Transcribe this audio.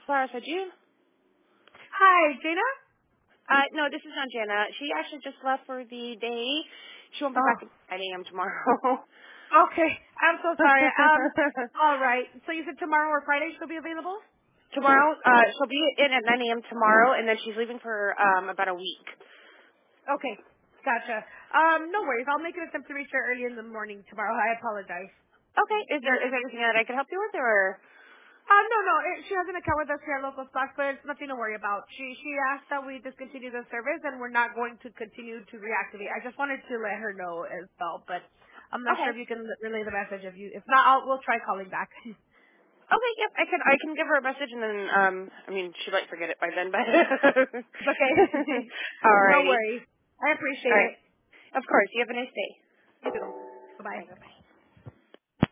Laura said you? Hi, Jana? No, this is not Jenna. She actually just left for the day. She won't be Oh, back at 9 a.m. tomorrow. okay. I'm so sorry. All right. So you said tomorrow or Friday she'll be available? Tomorrow, she'll be in at 9 a.m. tomorrow, and then she's leaving for about a week. Okay. Gotcha. No worries. I'll make an attempt to reach her early in the morning tomorrow. I apologize. Okay, is there anything that I can help you with, or? No. She has an account with us here at Local Stocks, but it's nothing to worry about. She asked that we discontinue the service, and we're not going to continue to reactivate. I just wanted to let her know as well, but I'm not Okay. sure if you can relay the message. If not, we'll try calling back. Okay, yep, I can give her a message, and then, I mean, she might forget it by then, but. It's okay. No Alrighty. worries. I appreciate Alright. it. Of course, you have a nice day. You too. Bye-bye. Alright, bye-bye.